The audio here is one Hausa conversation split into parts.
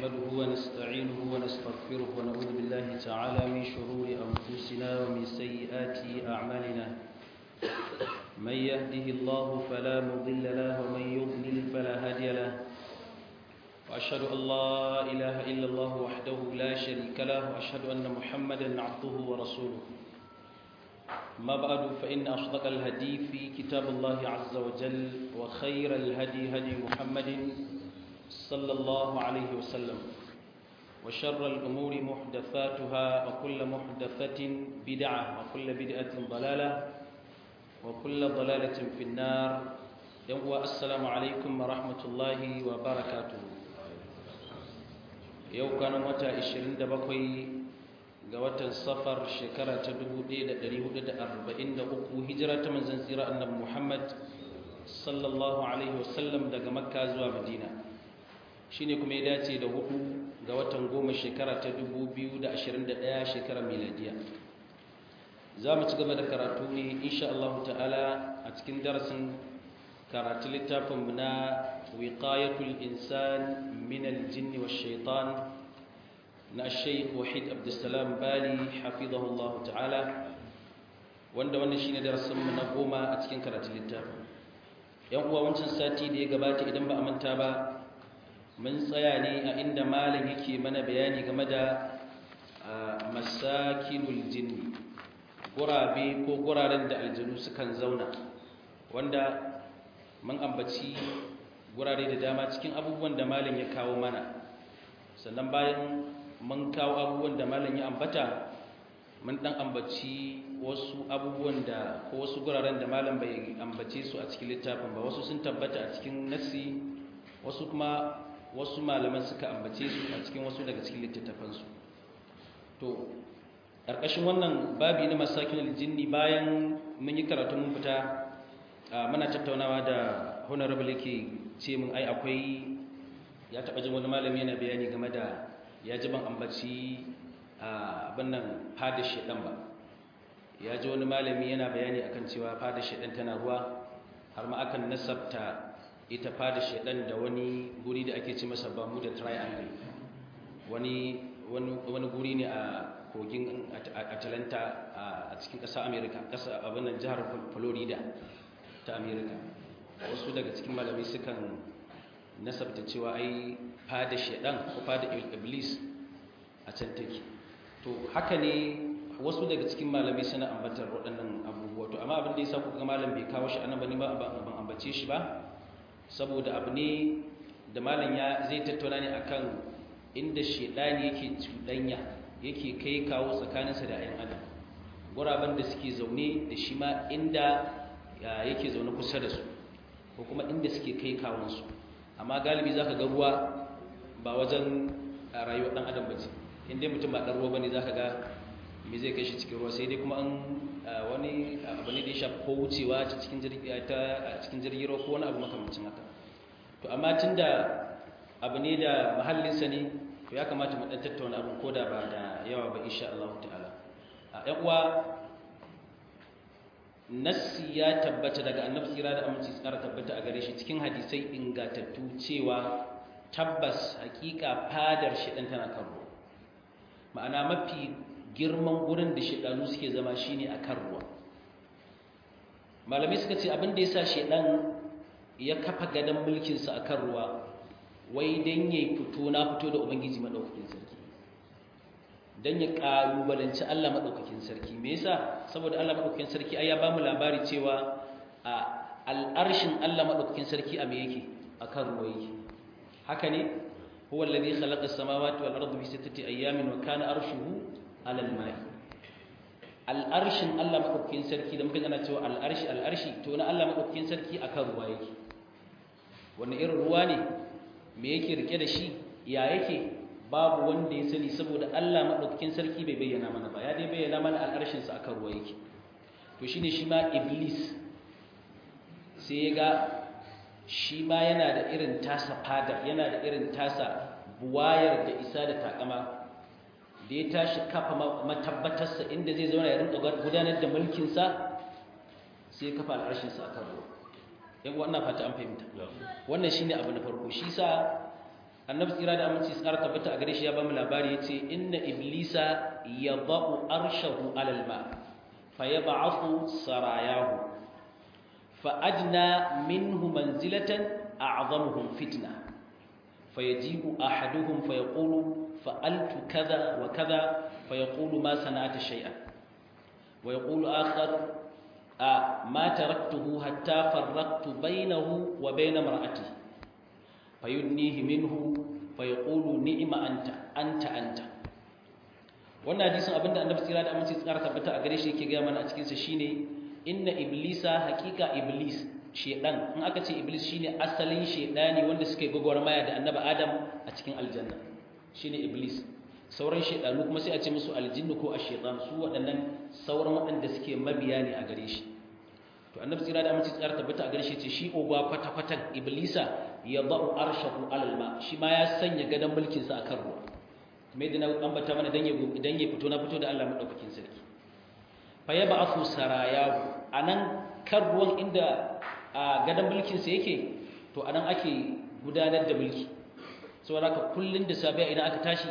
نحمده ونستعينه ونستغفره ونعوذ بالله تعالى من شرور أنفسنا ومن سيئات أعمالنا من يهده الله فلا مضل له ومن يضلل فلا هادي له وأشهد أن لا إله إلا الله وحده لا شريك له وأشهد أن محمدا عبده ورسوله ما بعد فإن أصدق الهدي في كتاب الله عز وجل وخير الهدي هدي محمد صلى الله عليه وسلم وشر الأمور محدثاتها وكل محدثة بدعة وكل بدعة ضلالة وكل ضلالة في النار السلام عليكم ورحمة الله وبركاته يوم كان متى 27 ga watan safar shekara ta 1443 hijira ta manzon tsira annabi Muhammad sallallahu alaihi wasallam daga Makka zuwa Madina shine kuma ya dace da 4 ga watan 10 shekara ta 2021 shekara miladiya zamu ci gaba da karatu ne insha Allah ta'ala a cikin darasin karatu littafin mu na wiqayatul insan min al-jinn wash-shaytan na Sheikh Wahid Abdulsalam Bali hafizahullah ta'ala wanda wannan shine darasin mu na 10 a cikin karatun littafin yan uwa wancan sati da ya gabata idan ba a manta ba mun tsaya ne a inda malam yake mana bayani game da masakinul jinni gurabe ko guraren da aljanu sukan zauna wanda mun ambaci gurare da dama cikin abubuwan da malam ya kawo mana sannan bayan mun kawo abubuwan da malam ya ambata mun dan ambaci wasu abubuwan da ko wasu guraren da malam bai ambace su a cikin littafin ba wasu sun tabbata a cikin nassi wasu kuma wasu malaman suka ambace su a cikin wasu daga cikin littattafan su to karkashin wannan babi na masakinul jinni bayan mun yi karatu mun fita muna tattaunawa da honorable yake ce mun ai akwai ya taba jin wani malami yana bayani game da ya ji ban ambaci abin nan fada shedan ba ya ji wani malami yana bayani akan cewa fada shedan tana ruwa har ma akan nasabta ita fada shedan da wani guri da ake ce masa Bermuda Triangle wani guri ne a kogin Atlanta a cikin ƙasar America ƙasar abin nan jihar Florida ta America wasu daga cikin malamai sukan nasabta cewa ai fada shedan ko fada iblis a can take to haka ne wasu daga cikin malamai suna ambatar waɗannan abubuwa to amma abin da yasa kuka ga malam bai kawo shi anan bane ba ban ambace shi ba saboda abu ne da malam ya zai tattauna ne akan inda shedani yake cuɗanya yake kai kawo tsakaninsa da ayan adam guraben da suke zaune da shi ma inda yake zaune kusa da su ko kuma inda suke kai kawunsu amma galibi zaka ga ruwa ba wajen rayuwar dan adam bace inda mutum ba dan ruwa bane zaka ga me zai kai shi cikin ruwa sai dai kuma an wani abu ne da ya shafi ko wucewa cikin jirgin ruwa ko wani abu makamancin haka to amma tunda abu ne da mahallin sa ne to ya kamata mu dan tattauna abin koda ba da yawa ba insha Allah ta'ala ƴan uwa nassi ya tabbata daga annabi tsira da aminci tsara tabbata a gare shi cikin hadisai ingatattu cewa tabbas hakika fadar shedan tana kan ruwa ma'ana mafi girman gurin da shedanu suke zama shine a kan ruwa malamai suka ce abin da yasa shedan ya kafa gadan mulkin sa akan ruwa wai dan yayi fito na fito da ubangiji madaukakin sarki dan ya kalubalanci Allah madaukakin sarki me yasa saboda Allah madaukakin sarki ai ya bamu labari cewa al'arshin Allah madaukakin sarki a me yake akan ruwa yake haka ne huwa alladhi khalaqa as-samawati wal arda fi sittati ayamin wa kana arshuhu 'ala al-ma'i al'arshin Allah madaukakin sarki da muka gana cewa al'arshi to na Allah madaukakin sarki akan ruwa yake wannan irin ruwa ne me yake rike da shi ya yake babu wanda ya sani saboda Allah madaukakin sarki bai bayyana mana ba ya dai bayyana mana al'arshin sa akan ruwa yake to shine shi ma iblis sai ya ga shi ma yana da irin tasa fada yana da irin tasa buwayar da isa da takama da ya tashi kafa matabbatarsa inda zai zauna ya rinka gudanar da mulkin sa sai ya kafa al'arshin sa akan ruwa yan wannan fata an fahimta wannan shine abu na farko shi sa annabi tsira da aminci tsara tabbata a gare shi ya ba mu labari yace inna iblisa yadau arshahu alal ma fayab'athu sarayahu fa adna minhu manzilatan a'zamuhum fitna fayajibu ahaduhum fayaqulu fa'altu kadha wa kadha fayaqulu ma sana'ata shay'an wa yaqulu akhar ma taraktuhu hatta farraqtu bainahu wa bain imra'atihi fayudnihi minhu fayaqulu ni'ma anta wannan hadisin abinda annabi tsira da aminci tsara tabbata a gare shi yake ga mana a cikin sa shine inna iblisa haqiqa iblis shedan in aka ce iblis shine asalin shedani wanda suke gogormaya da annabi adam a cikin aljanna shine iblis sauran shedanu kuma sai a ce musu aljinnu ko ash-shaytan su waɗannan sauran waɗanda suke mabiya ne a gare shi to annabi tsira da aminci tsara tabbata a gare shi ce shi oba kwata-kwatan iblisa ya ba'u arshahu alal ma shi ma ya sanya gadan mulkin sa akan ruwa kuma idan an ambata mana idan ya fito na fito da Allah madaukakin sarki fa yab'athu sarayahu anan kan ruwan inda gadan mulkin sa yake to anan ake gudanar da mulki saboda haka kullun da safiya idan aka tashi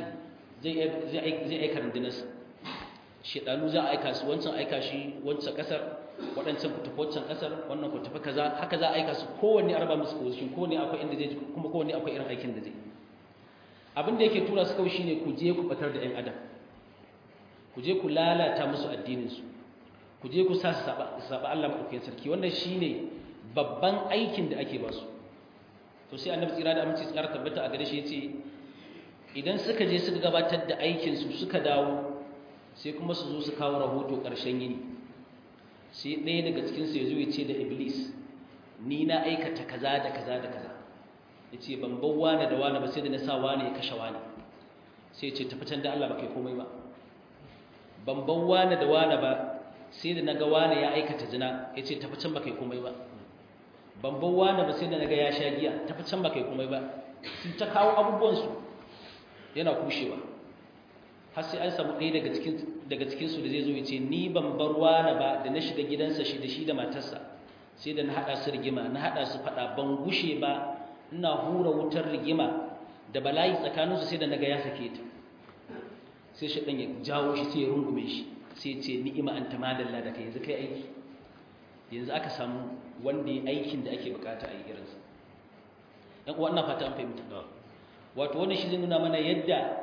zai aika rundunarsa shedanu za a aika su wancan aika shi wancan kasar waɗancan ku tafi wancan kasar wannan ku tafi kaza haka za a aika su kowanne a raba musu position kowanne akwai inda zai kuma kowanne akwai irin aikin da zai abin da yake tura su kawai shine ku je ku batar da ƴan adam ku je ku lalata musu addinin su ku je ku sa su saba Allah madaukakin sarki wannan shine babban aikin da ake ba su to sai annabi tsira da aminci tsara tabbata a gare shi yace idan suka je suka gabatar da aikin su suka dawo sai kuma su zo su kawo rahoto ƙarshen yini sai ɗaya daga cikin su ya zo ya ce da iblis ni na aikata kaza da kaza da kaza yace ban bar wani da wani ba sai da na sa wani ya kashe wani sai ya ce tafi can da Allah ba kai komai ba ban bar wani da wani ba sai da naga wani ya aikata zina yace tafi can ba kai komai ba ban bar wani ba sai da naga ya sha giya tafi can ba kai komai ba sun ta kawo abubuwan su yana kushewa har sai an samu ɗaya daga cikinsu da zai zo ya ce ni ban bar wani ba da na shiga gidansa shi da shi da matarsa sai da na haɗa su rigima na haɗa su faɗa ban gushe ba ina hura wutar rigima da bala'i tsakaninsu sai da na ga ya sake ta sai shi ɗan ya jawo shi sai ya rungume shi sai ya ce ni'ima an ta madalla da kai yanzu kai aiki yanzu aka samu wanda ya aikin da ake bukata a yi irinsa ɗan uwa ina fata an fahimta wato wannan shi zai nuna mana yadda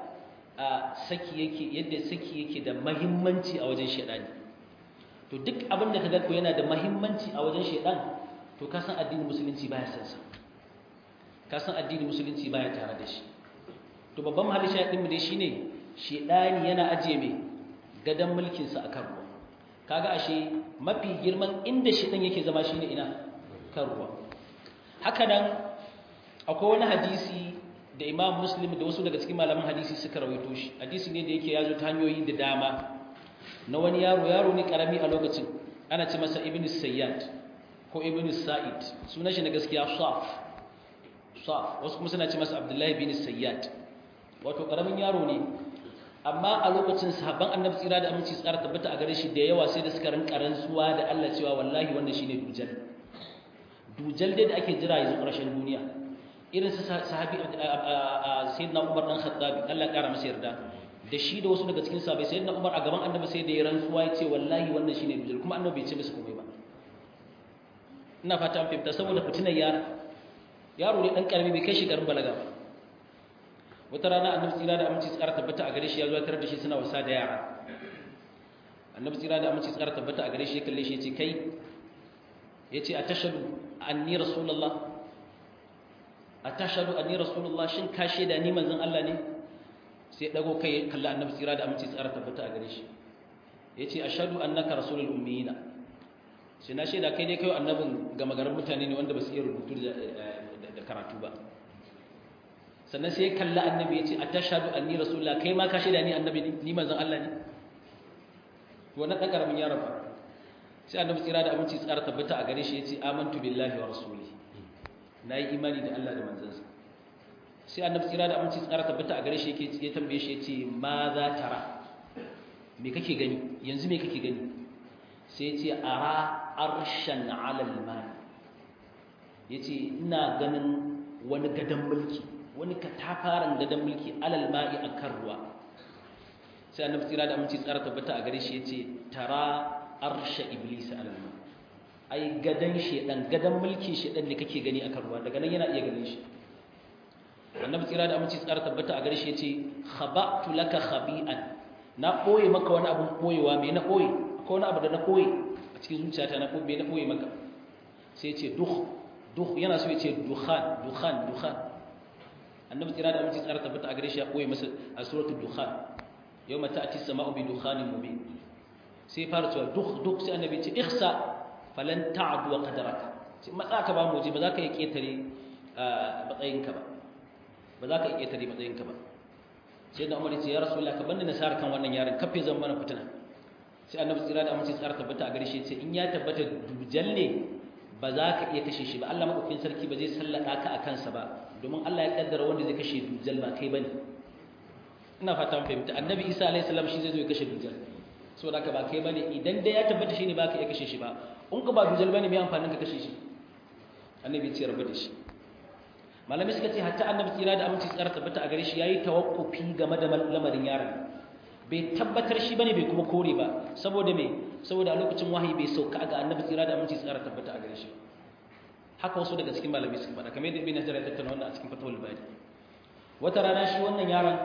saki yake da mahimmanci a wajen shedani to duk abin da kaga ko yana da mahimmanci a wajen shedan to ka san addinin musulunci baya san sa ka san addinin musulunci baya tare da shi to babban mahallin shedin mu dai shine shedani yana ajiye mai gadan mulkin sa akan ruwa kaga ashe mafi girman inda shedan yake zama shine ina kan ruwa haka nan akwai wani hadisi da Imam Muslim da wasu daga cikin malaman hadisi suka rawaito shi hadisi ne da yake yazo ta hanyoyi da dama na wani yaro ne karami a lokacin ana ce masa Ibn Sayyad ko Ibn Sa'id sunan shi na gaskiya Saf wasu kuma suna ce masa Abdullah ibn Sayyad wato karamin yaro ne amma a lokacin sahabban Annabi tsira da aminci tsara tabbata a gare shi da yawa sai da suka rinka rantsuwa da Allah cewa wallahi wannan shine dujal dai da ake jira yanzu ƙarshen duniya irin su sahabi sayyidina Umar dan Khattabi Allah ya kara masa yarda da shi da wasu daga cikin sahabbai sayyidina Umar a gaban Annabi sai da ya rantsuwa ya ce wallahi wannan shine dujal kuma Annabi bai ce masa komai ba ina fata an fahimta saboda fitinar yaro ne dan karami bai kai shi garin balaga ba wata rana Annabi tsira da aminci tsara tabbata a gare shi ya zo tarar da shi suna wasa da yara Annabi tsira da aminci tsara tabbata a gare shi ya kalle shi ya ce kai yace atashhadu anni rasulullah atashhadu anni rasulullah shin ka sheda ni manzon Allah ne sai dago kai kalla Annabi tsira da aminci tsara tabbata a gare shi yace ashhadu annaka rasulul ummiyina sai na sheda kai dai kai annabin ga magaran mutane ne wanda ba su iya rubutu da karatu ba sannan sai kalla Annabi yace atashhadu anni rasulullah kai ma ka sheda ni annabi ni manzon Allah ne wannan dan karamin yaron ba sai Annabi tsira da aminci tsara tabbata a gare shi yace amantu billahi wa rasulihi nayi imani da Allah da manzansa sai Annabi tsira da aminci tsara tabbata a gare shi yake ya tambaye shi yace ma za tara me kake gani yanzu me kake gani sai yace ara arshan ala al-ma yace ina ganin wani gadan mulki wani katafaren gadon mulki alal ma'i akan ruwa sai annabi tsira da aminci tsara tabbata a gare shi yace tara arsha iblis alal ma ai gadon shedan gadon mulki shedan ne kake gani akan ruwa daga nan yana iya ganin shi annabi tsira da aminci tsara tabbata a gare shi yace khaba'tu laka khabi'an na boye maka wani abun boyewa me na boye ko wani abu da na boye a cikin zuciyata na boye na boye maka sai yace duh yana so yace dukhan annabi tsira da aminci tsara tabbata a gare shi ya boye masa a suratul dukhan yawma ta'ti as-sama'u bi dukhanin mubin sai fara cewa duk sai annabi ce ihsa falan ta'du wa qadaraka sai matsaka ba mu je ba za ka yi ketare matsayinka ba za ka yi ketare matsayinka ba sai da Umar ya ce ya Rasulullah ka banda nasara kan wannan yaron kafe zan mana fitina sai annabi tsira da aminci tsara tabbata a gare shi ce in ya tabbata dujal ne ba za ka iya kashe shi ba Allah madaukakin sarki ba zai sallaka ka a kansa ba domin Allah ya kaddara wanda zai kashe dujal ba kai bane ina fata mun fahimta annabi Isa alayhi salam shi zai zo ya kashe dujal saboda haka ba kai bane idan dai ya tabbata shine ba ka iya kashe shi ba in ka ba dujal bane me amfanin ka kashe shi annabi ya ce rabu da shi malami suka ce hatta annabi tsira da aminci tsara tabbata a gare shi yayi tawakkufi game da lamarin yaron bai tabbatar shi bane bai kuma kore ba saboda me saboda a lokacin wahayi bai sauka ga annabi tsira da aminci tsara tabbata a gare shi haka wasu daga cikin malami suka faɗa kamar yadda ibn Hajar ya tattauna wannan a cikin fatawul bari wata rana shi wannan yaron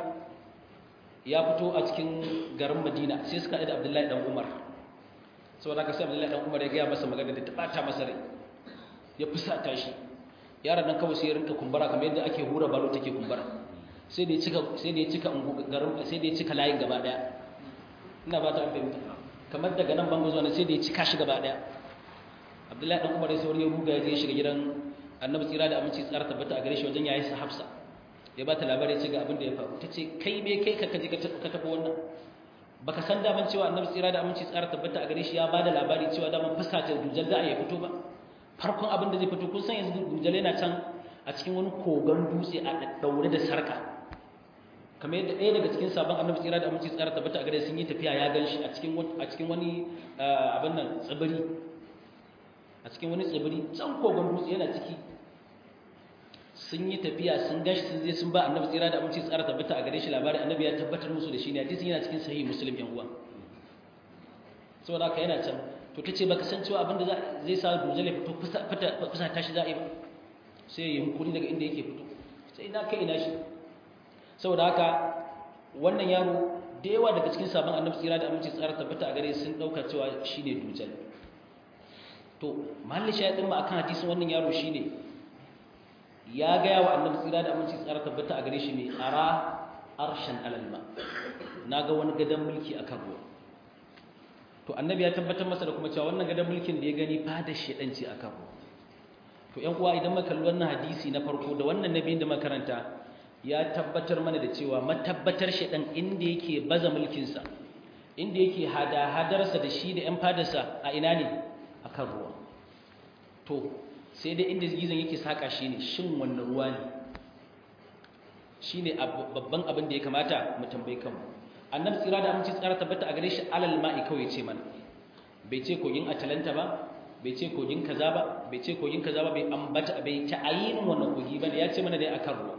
ya fito a cikin garin Madina sai suka haɗu da Abdullahi dan Umar saboda haka sai Abdullahi dan Umar ya ga masa magana da ta bata masa rai ya fusata shi yaron nan kawai sai ya rinka kumbura kamar yadda ake hura balo take kumbura sai da ya cika garin sai da ya cika layin gaba daya ina ba ta fahimta kamar daga nan bango zuwa sai da ya cika shi gaba daya Abdullahi dan Umar ya sauri ya ruga ya je shiga gidan Annabi tsira da aminci tsara tabbata a gare shi wajen yayin sa Hafsa ya ba ta labari ya ce ga abin da ya faru tace kai me kai ka kaje ka tafi wannan baka san daman cewa Annabi tsira da aminci tsara tabbata a gare shi ya ba da labari cewa daman fuskata dujal da ya fito ba farkon abin da zai fito kun san yanzu dujal yana can a cikin wani kogon dutse a daure da sarka kamar yadda ɗaya daga cikin sabon Annabi tsira da aminci tsara tabbata a gare sun yi tafiya ya gan shi a cikin wani abin nan tsibiri a cikin wani tsibiri can kogon dutse yana ciki sun yi tafiya sun gashi sun je sun ba Annabi tsira da aminci tsara tabbata a gare shi labari Annabi ya tabbatar musu da shi ne hadisin yana cikin sahih Muslim yan uwa saboda haka yana can to tace baka san cewa abinda zai sa dujal ya fito fusa tashi za a yi ba sai ya yunkuri daga inda yake fito sai ina kai ina shi saboda haka wannan yaro da yawa daga cikin sabon Annabi tsira da aminci tsara tabbata a gare sun dauka cewa shine dujal to mahallin shayadin ma akan hadisin wannan yaro shine ya ga yawa Annabi tsira da aminci tsara tabbata a gare shi ne ara arshan alalma naga wani gadan mulki akan ruwa to Annabi ya tabbatar masa da kuma cewa wannan gadan mulkin da ya gani fada shedanci akan ruwa to ƴan uwa idan muka kalli wannan hadisi na farko da wannan nabiyin da makaranta ya tabbatar mana da cewa matabbatar shedan inda yake baza mulkin sa inda yake hada-hadarsa da shi da ƴan fadarsa a ina ne akan ruwa to sai dai inda gizon yake saka shi ne shin wannan ruwa ne shine babban abin da ya kamata mu tambaye kanmu Annabi tsira da aminci tsara tabbata a gare shi alal ma'i kawai ce mana bai ce kogin Atalanta ba bai ce kogin kaza ba bai ce kogin kaza ba bai ambata bai ta ayin wannan kogi bane ya ce mana dai akan ruwa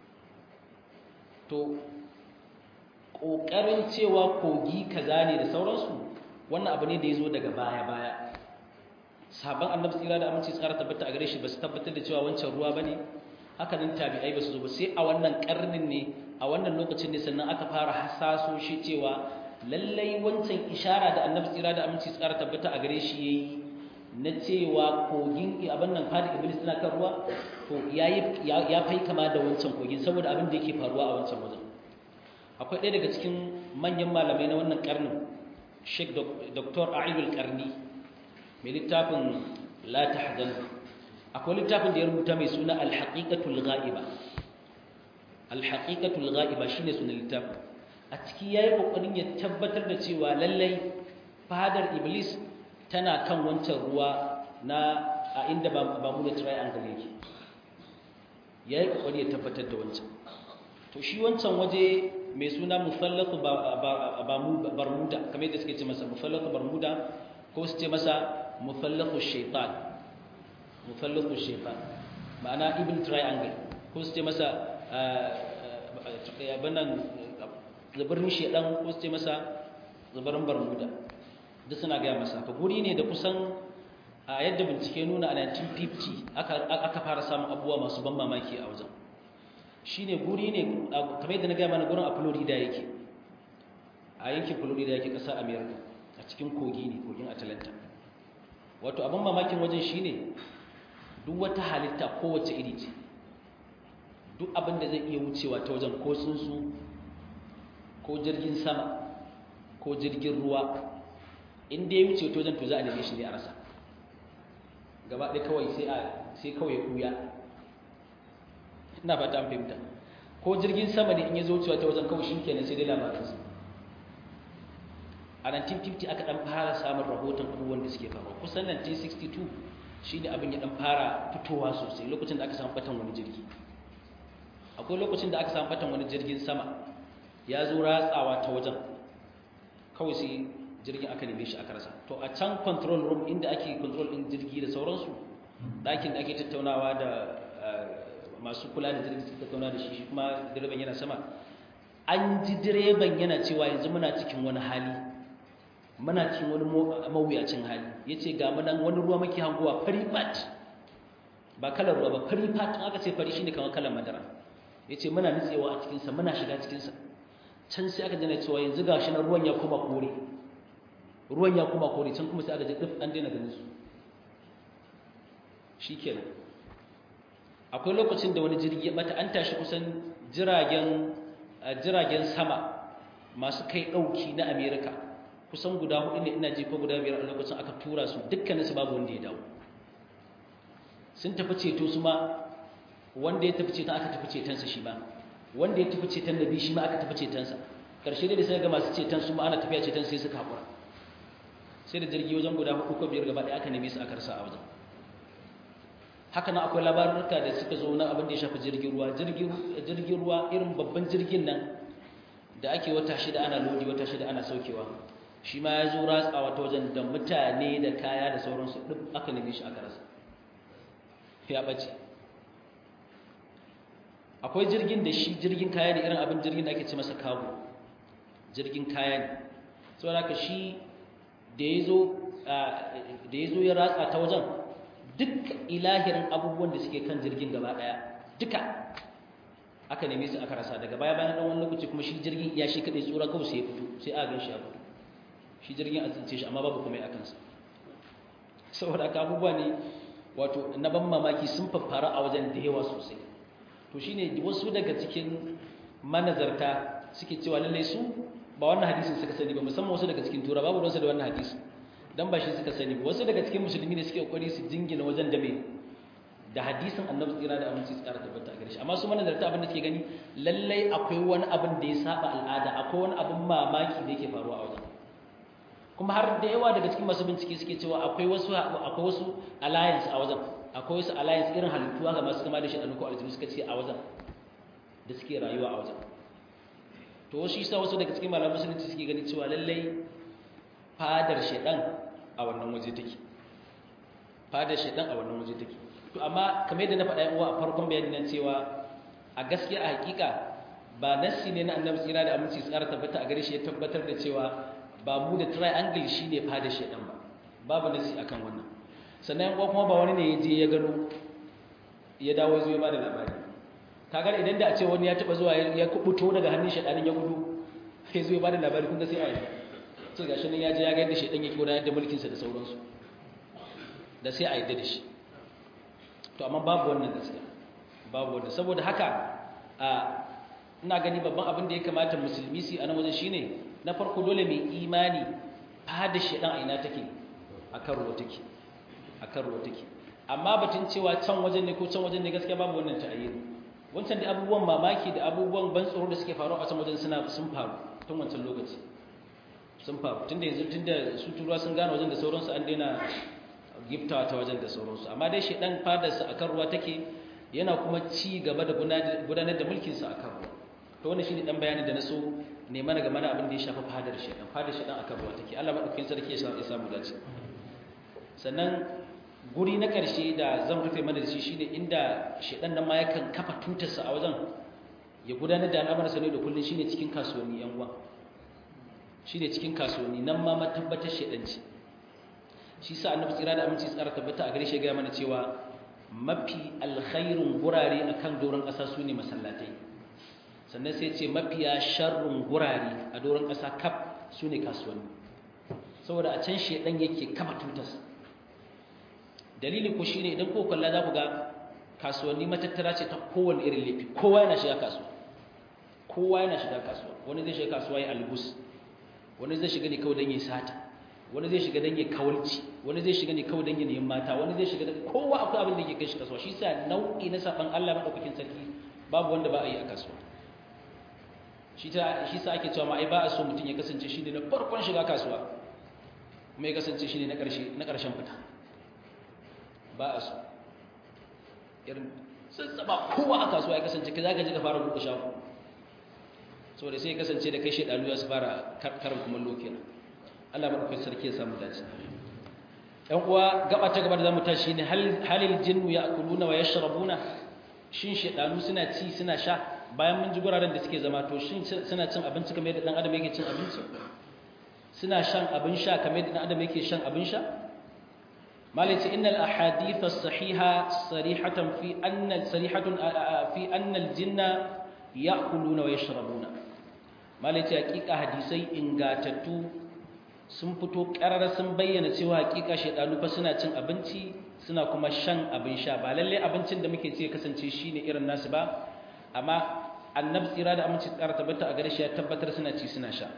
to kokarin cewa kogi kaza ne da sauransu wannan abu ne da yazo daga baya sabon Annabi tsira da aminci tsara tabbata a gare shi ba su tabbatar da cewa wancan ruwa bane haka nan tabi'ai ba su zo ba sai a wannan karnin ne a wannan lokacin ne sannan aka fara hasaso shi cewa lallai wancan ishara da Annabi tsira da aminci tsara tabbata a gare shi yayi na cewa kogin abin nan fadi iblis tana kan ruwa to ya fai kama da wancan kogin saboda abin da yake faruwa a wancan wajen akwai ɗaya daga cikin manyan malamai na wannan karnin Sheikh Dr. A'idul Qarni mai littafin La Tahzan akwai littafin da ya rubuta mai suna Al-Haqiqatul Ghaiba Al-Haqiqatul Ghaiba shine sunan littafin a ciki yayi kokarin ya tabbatar da cewa lallai fadar iblis tana kan wancan ruwa na a inda ba mu da triangle yake yayi kokari ya tabbatar da wancan to shi wancan waje mai suna musallatu barmuda kamar yadda suke ce masa musallatu barmuda ko su ce masa musallatu shaytan ma'ana ibn triangle ko su ce masa abannan tsibirin shedan ko su ce masa tsibirin Bermuda duk suna gaya masa fa guri ne da kusan a yadda bincike nuna a 1950 aka fara samun abubuwa masu ban mamaki a wajen shine guri ne kamar yadda na gaya mana gurin a Florida yake a yankin Florida yake ƙasar America a cikin kogi ne kogin Atlanta wato abin mamakin wajen shine duk wata halitta kowace iri ce duk abin da zai iya wucewa ta wajen ko tsuntsu ko jirgin sama ko jirgin ruwa inda ya wuce ta wajen to za a neme shi ne a rasa gaba ɗaya kawai sai kawai ya ɓuya ina fata an fahimta ko jirgin sama ne in ya zo wucewa ta wajen kawai shi kenan sai dai labarinsa a 1950 aka ɗan fara samun rahoton abubuwan da suke faruwa kusan 1962 shi ne abin ya ɗan fara fitowa sosai lokacin da aka samu batan wani jirgi akwai lokacin da aka samu batan wani jirgin sama ya zo ratsawa ta wajen kawai sai jirgin aka neme shi aka rasa to a can control room inda ake control ɗin jirgi da sauransu ɗakin da ake tattaunawa da masu kula da jirgin suka tattauna da shi kuma direban yana sama an ji direban yana cewa yanzu muna cikin wani hali muna cikin wani mawuyacin hali ya ce ga munan wani ruwa maki hangowa fari fat ba kalar ruwa ba fari fat in aka ce fari shine kamar kalar madara ya ce muna nutsewa a cikinsa muna shiga cikinsa can sai aka jana cewa yanzu ga shi na ruwan ya kuma kore can kuma sai aka ji ɗif an daina ganin su shi kenan akwai lokacin da wani jirgi bata an tashi kusan jiragen sama masu kai ɗauki na Amerika kusan guda 4 ne ina ji ko guda 5 a lokacin aka tura su dukkaninsu babu wanda ya dawo sun tafi ceto su ma wanda ya tafi ceton aka tafi cetonsa shi ma wanda ya tafi ceton nabi shi ma aka tafi cetonsa ƙarshe dai da sai ga masu ceton su ma ana tafiya ceton sai suka haƙura sai da jirgi wajen guda 4 ko 5 gaba ɗaya aka neme su aka rasa a wajen haka nan akwai labaruka da suka zo na abin da ya shafi jirgin ruwa irin babban jirgin nan da ake wata 6 ana lodi wata 6 ana saukewa shi ma ya zo ratsawa ta wajen da mutane da kaya da sauransu duk aka neme shi aka rasa ya ɓace akwai jirgin da shi jirgin kaya ne irin abin jirgin da ake ce masa kago jirgin kaya ne saboda haka shi da ya zo ya ratsa ta wajen duk ilahirin abubuwan da suke kan jirgin gaba daya duka aka neme su aka rasa daga baya bayan dan wani lokaci kuma shi jirgin ya shi kadai tsura kawai sai ya fito sai a gan shi ya fito shi jirgin an tsince shi amma babu komai a kansa saboda aka abubuwa ne wato na ban mamaki sun faffara a wajen da yawa sosai to shine wasu daga cikin manazarta suke cewa lallai su ba wannan hadisin suka sani ba musamman wasu daga cikin tura babu ruwansu da wannan hadisi dan ba shi suka sani ba wasu daga cikin musulmi ne suke kokari su jingina wajen da me da hadisin annabi tsira da aminci tsara tabbata a gare shi amma su manazarta abin da suke gani lallai akwai wani abin da ya saba al'ada akwai wani abin mamaki da yake faruwa a wajen kuma har da yawa daga cikin masu bincike suke cewa akwai wasu alliance a wajen akwai wasu alliance irin halittu ga masu kama da shi ko aljinu suka ce a wajen da suke rayuwa a wajen to shi sa wasu daga cikin malaman musulunci suke gani cewa lallai fadar shedan a wannan waje take to amma kamar yadda na faɗa yan uwa a farkon bayanin nan cewa a gaskiya a hakika ba nassi ne na annabi tsira da aminci tsara tabbata a gare shi ya tabbatar da cewa ba mu da triangle shine fadar shedan ba babu nassi akan wannan sannan yan uwa kuma ba wani ne ya je ya gano ya dawo zuwa ba da labari kaga idan da a ce wani ya taba zuwa ya kubuto daga hannun shedanin ya gudu sai zuwa ba da labari kun ga sai a yi to gashi nan ya je ya ga yadda shedan yake gudanar da mulkin sa da sauransu da sai a yi da shi to amma babu wannan gaskiya babu wannan saboda haka ina gani babban abin da ya kamata musulmi su a nan wajen shine na farko dole mai imani fada shedan a ina take akan ruwa take amma batun cewa can wajen ne ko can wajen ne gaskiya babu wannan ta'ayyuri wancan da abubuwan mamaki da abubuwan ban tsoro da suke faruwa a can wajen sun faru tun wancan lokaci sun faru tunda su turuwa sun gane wajen da sauransu an daina giftawa ta wajen da sauransu amma dai shedan fadarsa akan ruwa take yana kuma ci gaba da gudanar da mulkinsa akan ruwa to wannan shine dan bayanin da na so ne mana game da abin da ya shafi fadar shedan akan ruwa take Allah madaukakin sarki ya samu dace sannan guri na ƙarshe da zan rufe mana da shi shine inda shedan nan ma yakan kafa tutarsa a wajen ya gudanar da al'amuransa ne da kullun shine cikin kasuwanni yan uwa shine cikin kasuwanni nan ma matabbatar shedanci shi sa annabi tsira da aminci tsara tabbata a gare shi ga mana cewa mafi alkhairun gurare akan doron ƙasa sune masallatai sannan sai ce mafiya sharrun gurare a doron ƙasa kaf sune kasuwanni saboda a can shedan yake kafa tutas dalili ko shine idan ko kalla za ku ga kasuwanni matattara ce ta kowane irin laifi kowa yana shiga kasuwa wani zai shiga kasuwa ya albus wani zai shiga ne kawai don yi sata wani zai shiga don yi kawalci wani zai shiga ne kawai don yi neman mata wani zai shiga kowa akwai abin da yake kai shi kasuwa shi sa nau'i na saban Allah madaukakin sarki babu wanda ba a yi a kasuwa shi sa ake cewa ma ai ba a so mutum ya kasance shi ne na farkon shiga kasuwa kuma ya kasance shi ne na ƙarshen fita ba a so irin sun saba kowa a kasuwa ya kasance ka zaka ji ka fara buɗe shago saboda sai ya kasance da kai shedanu ya su fara karin kumallo kenan Allah madaukakin sarki ya samu dace ɗan uwa gaba ta gaba da zamu tashi ne halil jinnu ya'kuluna wa yashrabuna shin shedanu suna ci suna sha bayan mun ji guraren da suke zama to shin suna cin abinci kamar yadda dan adam yake cin abinci suna shan abin sha kamar yadda dan adam yake shan abin sha مالك إن الأحاديث الصحيحة صريحة في أن الجن يأكلون ويشربون مالك حقيقة حديثي إن قاتتو sun fito ƙarar sun bayyana cewa hakika shedanu fa suna cin abinci suna kuma shan abin sha ba lalle abincin da muke ci ya kasance shine irin nasu ba amma annabi tsira da aminci tsara tabbata a gare shi ya tabbatar suna ci suna sha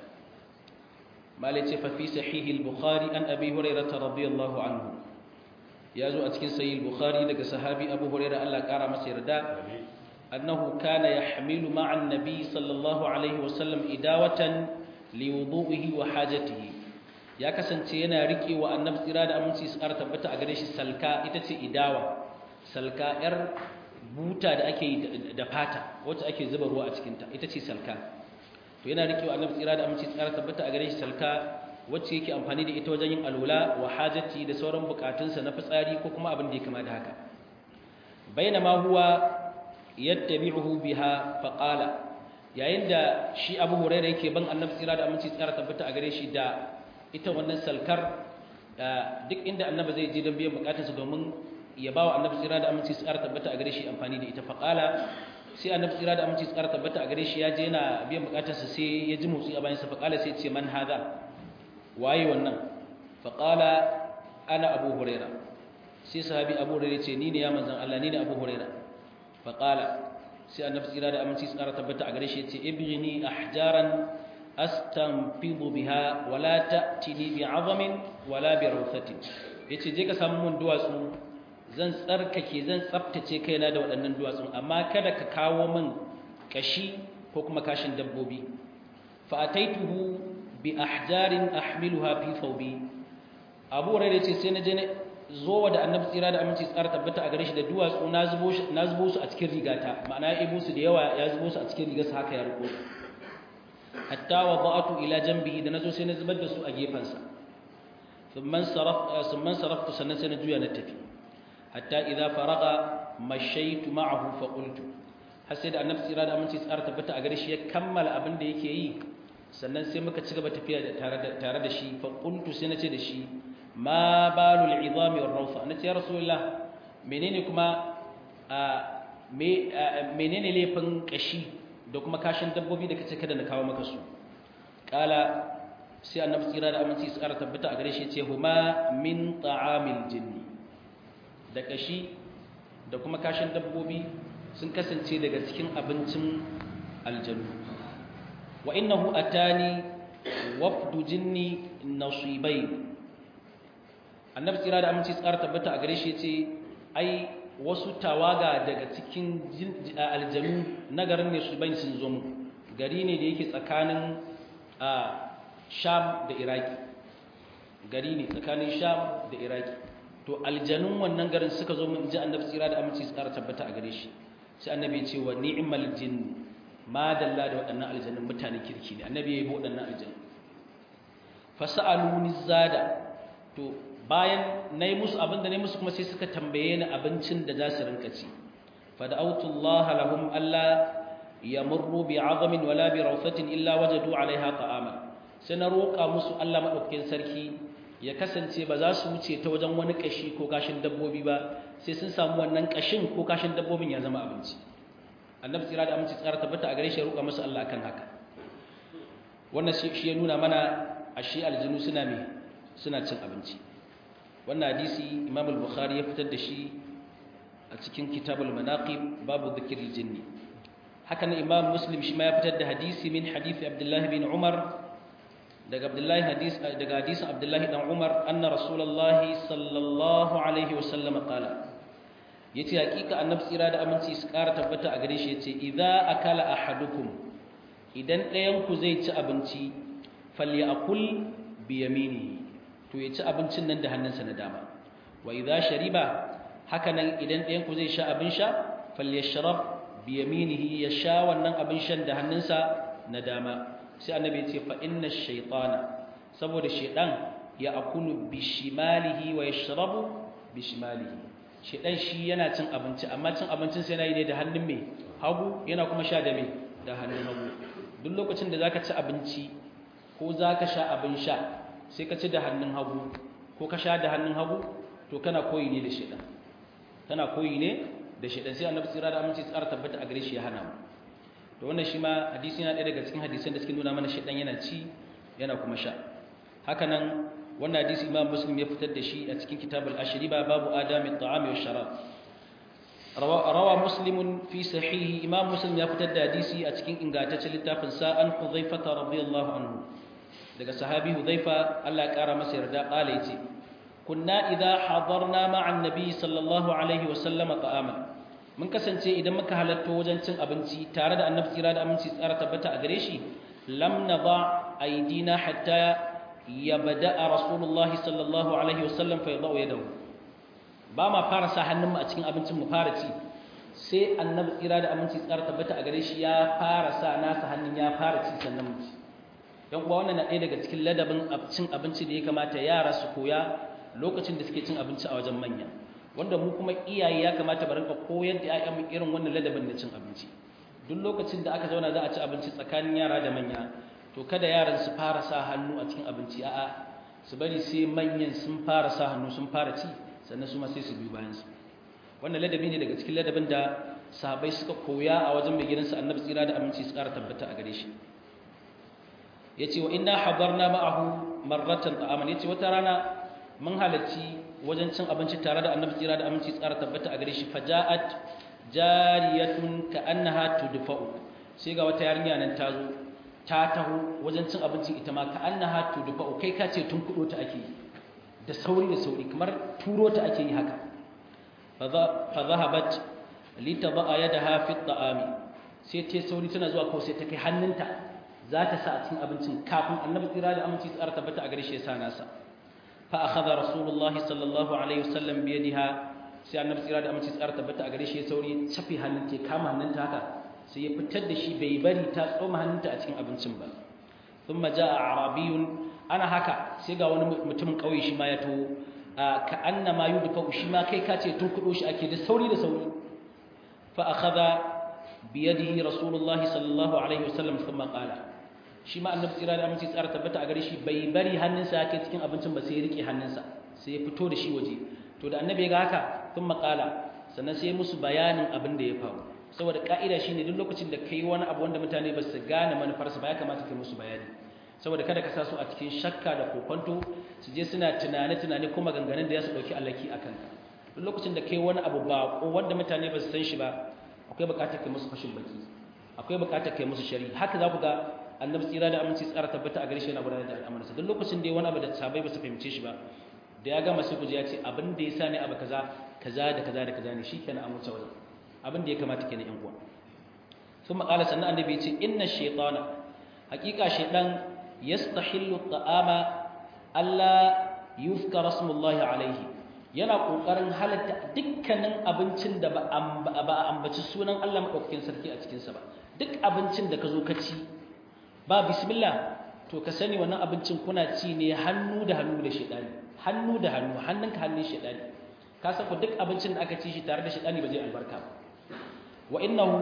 malai ce fa fi sahih al-bukhari an abi hurairah radiyallahu anhu ya zo a cikin sahih al-bukhari daga sahabi abu hurairah Allah kara masa yarda annahu kana yahmilu ma'a an-nabi sallallahu alaihi wasallam idawatan liwudu'ihi wa hajatihi ya kasance yana rike wa annabi tsira da aminci su ƙara tabbata a gare shi salka ita ce idawa salka yar buta da ake da fata wacce ake zuba ruwa a cikinta ita ce salka to yana rike wa annabi tsira da aminci su ƙara tabbata a gare shi salka wacce yake amfani da ita wajen yin alwala wa hajati da sauran bukatunsa na fitsari ko kuma abin da ya kama da haka bainama huwa yattabi'uhu biha faqala yayin da shi Abu Hurairah yake ban annabi tsira da aminci tsara tabbata a gare shi da ita wannan salkar duk inda annabi zai je don biyan bukatunsa domin ya bawa annabi tsira da aminci tsara tabbata a gare shi amfani da ita faqala sai annabi tsira da aminci tsara tabbata a gare shi ya je yana biyan bukatunsa sai ya ji motsi a bayansa faqala sai ya ce man hada waye wannan faqala ana Abu Hurairah sai sahabi Abu Hurairah ce ni ne ya manzon Allah ni ne Abu Hurairah faqala sai annabi tsira da aminci tsara tabbata a gare shi yace ibghini ahjaran astanfidu biha wala ta'tini bi'azamin wala birawthatin yace je ka samu mun duwatsu zan tsarkake zan tsaftace kaina da waɗannan duwatsun amma kada ka kawo min kashi ko kuma kashin dabbobi fa ataituhu bi ahjarin ahmiluha fi thawbi Abu Hurairah yace sai na je zo da annabi tsira da aminci tsara tabbata a gare shi da duwatsu na zubo su a cikin rigata ma'ana ya ibo su da yawa ya zubo su a cikin rigarsa haka ya riko hatta wada'tu ila janbihi da nazo sai na zubar da su a gefansa thumma saraftu sannan sai na juya na tafi hatta idza faraga mashaitu ma'ahu fa qultu har sai da annabi tsira da aminci tsara tabbata a gare shi ya kammala abin da yake yi sannan sai muka ci gaba tafiya tare da shi fa qultu sai na ce da shi ma balul izami war rawsa nace ya rasulullah menene kuma menene laifin kashi da kuma kashin dabbobi da kace kada na kawo maka su kala sai annabi tsira da aminci su ƙara tabbata a gare shi ce huma min ta'amil jinni da kashi da kuma kashin dabbobi sun kasance daga cikin abincin aljannu wa innahu atani wafdu jinni nasibain annabi tsira da aminci tsara tabbata a gare shi yace ai wasu tawaga daga cikin aljanu na garin ne su bayin sun zo mu gari ne da yake tsakanin Sham da Iraki gari ne tsakanin Sham da Iraki to aljanun wannan garin suka zo mun ji annabi tsira da aminci tsara tabbata a gare shi sai annabi ya ce wa ni'mal jinn ma dalla da waɗannan aljanun mutanen kirki ne annabi ya yi waɗannan aljanun fasaluni zada to bayan nayi musu abin da nayi musu kuma sai suka tambaye ni abincin da za su rinka ci fa da'awtullaha lahum alla yamurru bi'azamin wala bi rawsatin illa wajadu 'alayha ta'aman sai na roƙa musu Allah madaukakin sarki ya kasance ba za su wuce ta wajen wani kashi ko kashin dabbobi ba sai sun samu wannan kashin ko kashin dabbobin ya zama abinci annabi tsira da aminci tsara tabbata a gare shi ya roƙa musu Allah akan haka wannan shi ya nuna mana ashe aljinu suna cin abinci wannan hadisi Imam al-Bukhari ya fitar da shi a cikin Kitabul Manaqib babu dhikril jinni haka nan Imam Muslim shi ma ya fitar da hadisi min hadisi Abdullah bin Umar daga hadisin Abdullah dan Umar anna Rasulullahi sallallahu alaihi wasallam qala yace hakika annabi tsira da aminci su ƙara tabbata a gare shi yace idza akala ahadukum idan ɗayan ku zai ci abinci falyakul bi yaminihi to ya ci abincin nan da hannunsa na dama wa idza shariba haka nan idan ɗayan ku zai sha abin sha falyashrab bi yaminihi ya sha wannan abin shan da hannunsa na dama sai annabi ya ce fa inna shaytana saboda shaydan ya akulu bi shimalihi wa yashrabu bi shimalihi shaydan shi yana cin abinci amma cin abincin sai yana yi ne da hannun mai hagu yana kuma sha da mai da hannun hagu duk lokacin da zaka ci abinci ko zaka sha abin sha sai ka ci da hannun hagu ko ka sha da hannun hagu to kana koyi ne da shaydan sai annabi tsira da aminci tsara tabbata a gare shi ya hana mu to wannan shi ma hadisi yana ɗaya daga cikin hadisan da suke nuna mana shaydan yana ci yana kuma sha haka nan wannan hadisi Imam Muslim ya fitar da shi a cikin Kitabul Ashriba babu adami at-ta'ami wash-sharab rawa Muslim fi sahihi Imam Muslim ya fitar da hadisi a cikin ingantaccen littafin sa an Hudhayfa radiyallahu anhu daga sahabi Hudhayfa Allah ya kara masa yarda kala yace kunna idha hadarna ma'an nabi sallallahu alaihi wa sallam ta'ama mun kasance idan muka halatto wajen cin abinci tare da annabi tsira da aminci tsara tabbata a gare shi lam nada aydina hatta yabda'a rasulullahi sallallahu alaihi wa sallam fa yadau yadahu ba ma fara sa hannun mu a cikin abincin mu fara ci sai annabi tsira da aminci tsara tabbata a gare shi ya fara sa nasa hannun ya fara ci sannan mu ci yan uwa wannan na ɗaya daga cikin ladabin cin abinci da ya kamata yara su koya lokacin da suke cin abinci a wajen manya wanda mu kuma iyaye ya kamata mu rinka koyar da ƴaƴanmu irin wannan ladabin da cin abinci duk lokacin da aka zauna za a ci abinci tsakanin yara da manya to kada yaran su fara sa hannu a cikin abinci a'a su bari sai manyan sun fara sa hannu sun fara ci sannan su ma sai su biyo bayan su wannan ladabi ne daga cikin ladabin da sahabbai suka koya a wajen mai gidansa annabi tsira da aminci su ƙara tabbata a gare shi yace wa inna hadarna ma'ahu marratan ta'aman yace wata rana mun halarci wajen cin abinci tare da annabi tsira da aminci tsara tabbata a gare shi faja'at jariyatun ka'annaha tudfa'u sai ga wata yarinya nan ta zo ta taho wajen cin abincin ita ma ka'annaha tudfa'u kai ka ce tun kudo ta ake da sauri kamar turo ta ake yi haka fa zahabat litadha yadaha fi at'ami sai ta sauri tana zuwa ko sai ta kai hannunta za ta sa a cikin abincin kafin annabi tsira da aminci tsara tabbata a gare shi ya sa nasa فأخذ رسول الله صلى الله عليه وسلم بيدها sai annabi tsira da aminci tsara tabbata a gare shi ya sauri cafe hannunta ya kama hannunta haka sai ya fitar da shi bai bari ta tsoma hannunta a cikin abincin ba thumma jaa arabiyun ana haka sai ga wani mutumin kauye shi ma ya to ka annama yudfa shi ma kai kace tun kudo shi ake da sauri fa akhadha bi yadihi rasulullahi sallallahu alaihi wasallam thumma qala shi ma annabi tsira da aminci tsara tabbata a gare shi bai bari hannunsa yake cikin abincin ba sai ya rike hannunsa sai ya fito da shi waje to da annabi ya ga haka sun makala sannan sai musu bayanin abin da ya faru saboda ka'ida shine duk lokacin da kai wani abu wanda mutane ba su gane manufarsa ba ya kamata kai musu bayani saboda kada ka sa su a cikin shakka da kokonto su je suna tunane kuma ganganin da ya su dauki alaki akan ka duk lokacin da kai wani abu ba ko wanda mutane ba su san shi ba akwai bukatar kai musu fashin baki akwai bukatar kai musu shari'a haka za ku ga annabi tsira da aminci tsara tabbata a gare shi yana gudanar da al'amuransa duk lokacin da wani abu da sahabbai ba su fahimce shi ba da ya gama sai kuje ya ce abin da ya sa ne abu kaza da kaza ne shikenan an wuce wajen abin da ya kamata kenan yan uwa sun maƙala sannan annabi ya ce inna shaytana haƙiƙa shaytan yastahillu ta'ama alla yuzkar rasulullahi alaihi yana kokarin halatta dukkanin abincin da ba a ambaci sunan Allah madaukakin sarki a cikin sa ba duk abincin da ka zo ka ci ba bismillah to ka sani wannan abincin kuna ci ne hannu da hannu da shedani hannu da hannu hannunka hannun shedani ka san ko duk abincin da aka ci shi tare da shedani ba zai albarka ba wa innahu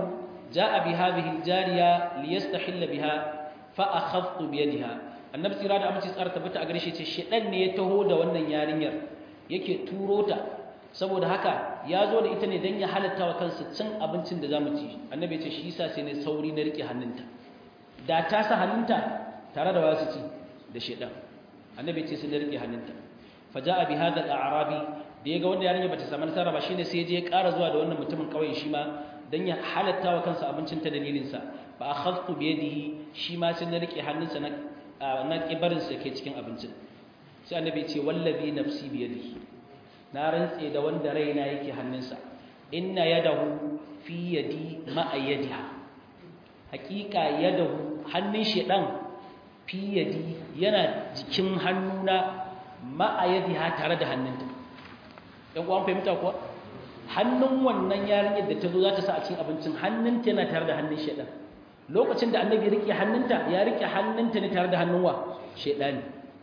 ja'a bi hadhihi al-jariya liyastahilla biha fa akhadtu bi yadiha annabi tsira da aminci tsara tabbata a gare shi ce shedan ne ya taho da wannan yarinyar yake turo ta saboda haka ya zo da ita ne dan ya halatta wa kansa cin abincin da zamu ci annabi ya ce shi yasa sai ne sauri na rike hannunta da ta sa hannunta tare da wasu ci da shedan annabi ya ce sai na rike hannunta faja'a bi hadha al-a'rabi da yaga wanda yarinya bata samu nasara ba shine sai je ya ƙara zuwa da wannan mutumin kauyen shi ma dan ya halatta wa kansa abincin ta dalilin sa fa akhadtu bi yadihi shi ma sai na rike hannunsa na kibarin sa ke cikin abincin sai annabi ya ce wallazi nafsi bi yadihi na rantse da wanda raina yake hannunsa inna yadahu fi yadi ma yadiha hakika yadahu hannun shedan fi yadi yana jikin hannuna ma yadiha tare da hannunta dan uwan fahimta kuwa hannun wannan yarinyar da ta zo za ta sa a cikin abincin hannunta yana tare da hannun shedan lokacin da annabi ya rike hannunta ya rike hannunta ne tare da hannun wa shedani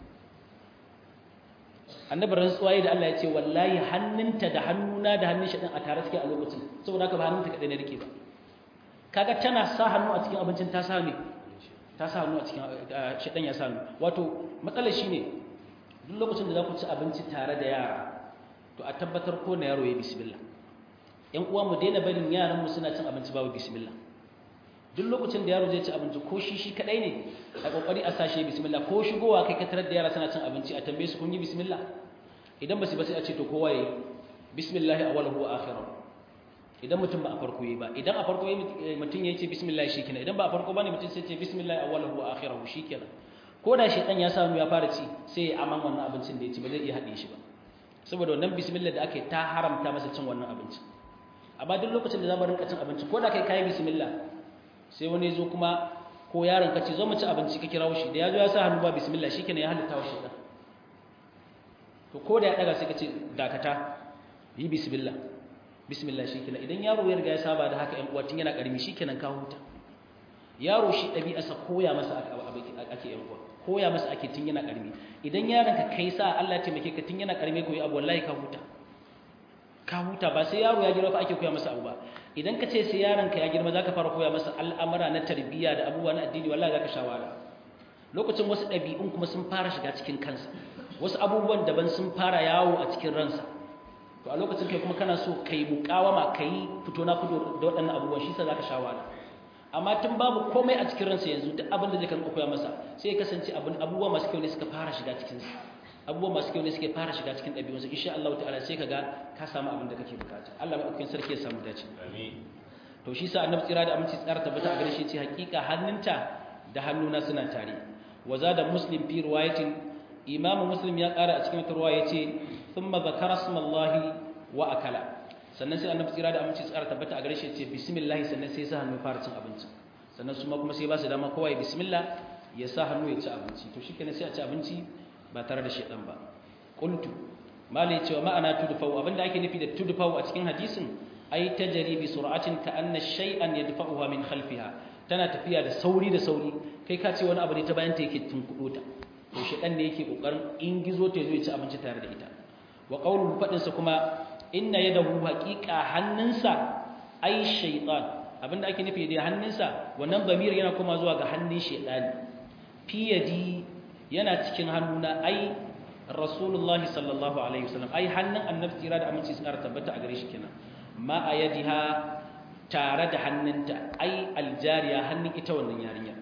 annabi rantsuwa da Allah ya ce wallahi hannunta da hannuna da hannun shedan a tare suke a lokacin saboda haka ba hannunta kadai ne rike ba kaga tana sa hannu a cikin abincin ta sa me ta sa hannu a cikin shedan ya sa hannu wato matsalar shine duk lokacin da za ku ci abinci tare da yara to a tabbatar ko na yaro ya bismillah ƴan uwa mu daina barin yaran mu suna cin abinci babu bismillah duk lokacin da yaro zai ci abinci ko shi kadai ne a kokari a sashe bismillah ko shigowa kai ka tarar da yara suna cin abinci a tambaye su kun yi bismillah idan ba su ba sai a ce to kowa yayi bismillah awwaluhu wa akhiruhu idan mutum ba a farko yayi ba idan a farko yayi mutum yayi ce bismillah shikenan idan ba a farko bane mutum sai ce bismillah awwaluhu wa akhiruhu shikenan ko da shedan ya samu ya fara ci sai ya aman wannan abincin da ya ci ba zai iya haɗe shi ba saboda wannan bismillah da aka yi ta haramta masa cin wannan abinci amma duk lokacin da zamu rinka cin abinci ko da kai bismillah sai wani zo kuma ko yaron ka ce zo mu ci abinci ka kirawo shi da ya zo ya sa hannu ba bismillah shikenan ya halitta wa shedan to ko da ya daga sai ka ce dakata yi bismillah bismillah shikenan idan yaro ya riga ya saba da haka ƴan uwa tun yana karimi shikenan ka huta yaro shi ɗabi'arsa koya masa ake ƴan uwa koya masa ake tun yana karimi idan yaron ka kai sa Allah ya taimake ka tun yana karimi koyi abu wallahi ka huta ba sai yaro ya girma fa ake koya masa abu ba idan ka ce sai yaron ka ya girma zaka fara koya masa al'amura na tarbiyya da abubuwa na addini wallahi zaka shawara lokacin wasu ɗabi'un kuma sun fara shiga cikin kansa wasu abubuwan daban sun fara yawo a cikin ransa to a lokacin kai kuma kana so kai muƙawama kai fito na fito da waɗannan abubuwan shi sa zaka shawara amma tun babu komai a cikin ransa yanzu duk abin da zai karɓa koya masa sai ya kasance abubuwa masu kyau ne suka fara shiga cikin sa abubuwa masu kyau ne suke fara shiga cikin ɗabi'unsa insha Allah ta'ala sai kaga ka samu abin da kake bukata Allah madaukakin sarki ya samu dace amin to shi sa annabi tsira da aminci tsara tabbata a gare shi ce hakika hannunta da hannuna suna tare wa zada muslim fi riwayatin imam muslim ya ƙara a cikin wata riwaya yace thumma zakara smallahi wa akala sannan sai annabi tsira da aminci tsara tabbata a gare shi ce bismillah sannan sai sa hannu fara cin abinci sannan su ma kuma sai ba su dama kowa ya bismillah ya sa hannu ya ci abinci to shikenan sai a ci abinci ba tare da shedan ba qultu malai cewa ma'ana tudfau abinda ake nufi da tudfau a cikin hadisin ai tajri bi sur'atin ka anna shay'an yadfa'uha min khalfiha tana tafiya da sauri kai ka ce wani abu ne ta bayan ta yake tunkudo ta to shedan ne yake kokarin ingizo ta zo ya ci abinci tare da ita wa qawluhu fadin sa kuma inna yadahu haqiqa hannunsa ai shaytan abinda ake nufi da hannunsa wannan damir yana kuma zuwa ga hannun shaytani fi yadi yana cikin hannuna ai rasulullahi sallallahu alaihi wasallam ai hannun annabi tsira da aminci sun tabbata a gare shi kenan ma ayadiha tare da hannunta ai aljariya hannun ita wannan yarinya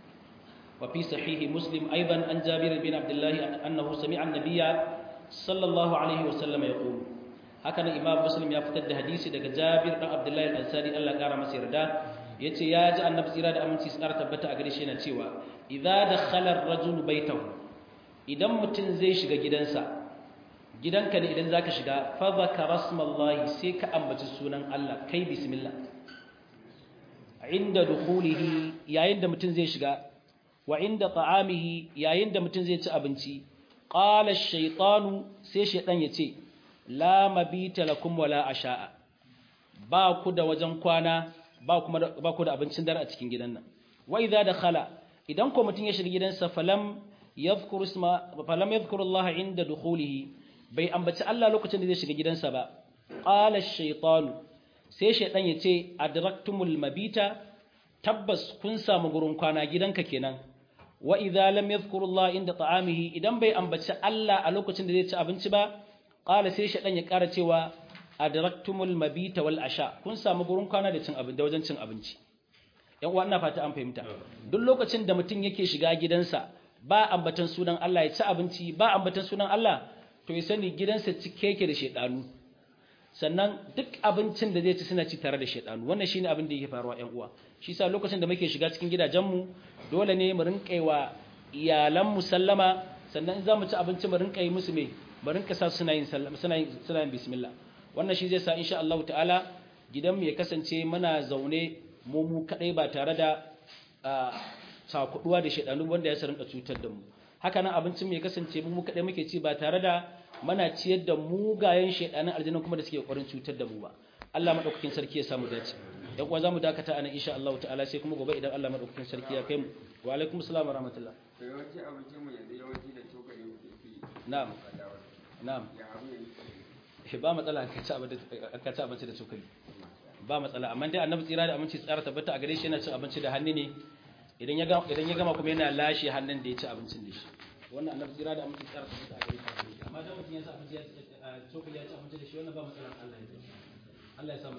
wa fi sahihi muslim aidan an jabir bin abdullah annahu sami'a an-nabiyya sallallahu alaihi wasallam yaqul haka nan imam muslim ya fitar da hadisi daga jabir dan abdullahi al-ansari Allah kara masa yarda yace ya ji annabi tsira da aminci tsara tabbata a gare shi yana cewa idza dakhala ar-rajul baytahu idan mutun zai shiga gidansa gidanka ne idan zaka shiga fa zakara rasmallahi sai ka ambaci sunan Allah kai bismillah inda dukhulihi yayin da mutun zai shiga wa inda ta'amihi yayin da mutun zai ci abinci qala ash-shaytanu sai shaytan yace la mabita lakum wala asha'a ba ku da wajen kwana ba ku da abincin dare a cikin gidan nan wa idza dakhala idan ko mutun ya shiga gidansa falam yadhkuru Allah inda dukhulihi bai ambaci Allah lokacin da zai shiga gidansa ba qala ash-shaytanu sai shaydan ya ce adraktumul mabita tabbas kun samu gurin kwana gidanka kenan wa idza lam yadhkurullah inda ta'amihi idan bai ambaci Allah a lokacin da zai ci abinci ba qala sai shaydan ya ƙara cewa adraktumul mabita wal asha kun samu gurin kwana da cin abinci da wajen cin abinci yan uwa ina fata an fahimta duk lokacin da mutum yake shiga gidansa ba ambatan sunan Allah ya ci abinci ba ambatan sunan Allah to ya sani gidansa cike yake da shedanu sannan duk abincin da zai ci suna ci tare da shedanu wannan shine abin da yake faruwa yan uwa shi yasa lokacin da muke shiga cikin gidajenmu dole ne mu rinka wa iyalan mu sallama sannan in za mu ci abinci mu rinka yi musu me mu rinka sa suna yin bismillah wannan shi zai sa insha Allah ta'ala gidanmu ya kasance muna zaune mu kadai ba tare da sakuduwa da shedanu wanda ya rinka cutar da mu haka nan abincin mu ya kasance mu kadai muke ci ba tare da muna ciyar da mugayen shedanin aljanna kuma da suke kokarin cutar da mu ba Allah madaukakin sarki ya samu dace dan kuwa zamu dakata anan insha Allah ta'ala sai kuma gobe idan Allah madaukakin sarki ya kai mu wa alaikum assalam wa rahmatullah to yawanci abincin mu yanzu yawanci da cokali muke na'am na'am ba matsala ka ci abinci da cokali ba matsala amma dai annabi tsira da aminci tsara tabbata a gare shi yana cin abinci da hannu ne idan ya gama kuma yana lashe hannun da ya ci abincin da shi wannan annabi tsira da aminci tsara tabbata a gare shi amma dan mutum ya ci abinci ya cokali ya ci abinci da shi wannan ba matsala Allah ya samu